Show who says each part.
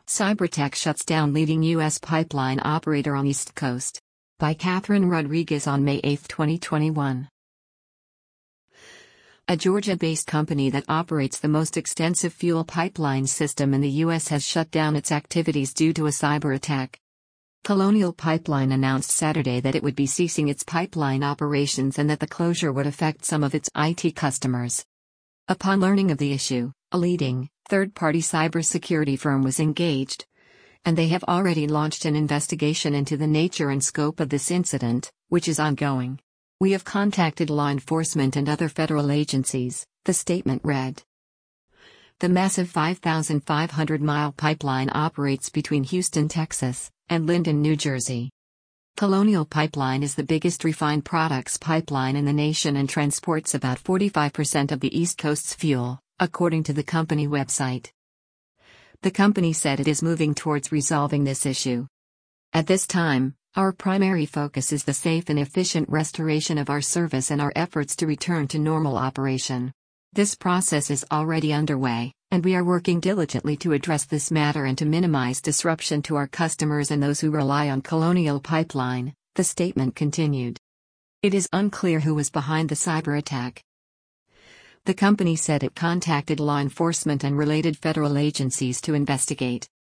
Speaker 1: Cyberattack shuts down leading U.S. pipeline operator on East Coast. By Catherine Rodriguez on May 8, 2021. A Georgia-based company that operates the most extensive fuel pipeline system in the U.S. has shut down its activities due to a cyber attack. Colonial Pipeline announced Saturday that it would be ceasing its pipeline operations and that the closure would affect some of its IT customers. Upon learning of the issue, a leading, third-party cybersecurity firm was engaged, and they have already launched an investigation into the nature and scope of this incident, which is ongoing. We have contacted law enforcement and other federal agencies, the statement read. The massive 5,500-mile pipeline operates between Houston, Texas, and Linden, New Jersey. Colonial Pipeline is the biggest refined products pipeline in the nation and transports about 45% of the East Coast's fuel, according to the company website. The company said it is moving towards resolving this issue. At this time, our primary focus is the safe and efficient restoration of our service and our efforts to return to normal operation. This process is already underway, and we are working diligently to address this matter and to minimize disruption to our customers and those who rely on Colonial Pipeline, the statement continued. It is unclear who was behind the cyber attack. The company said it contacted law enforcement and related federal agencies to investigate.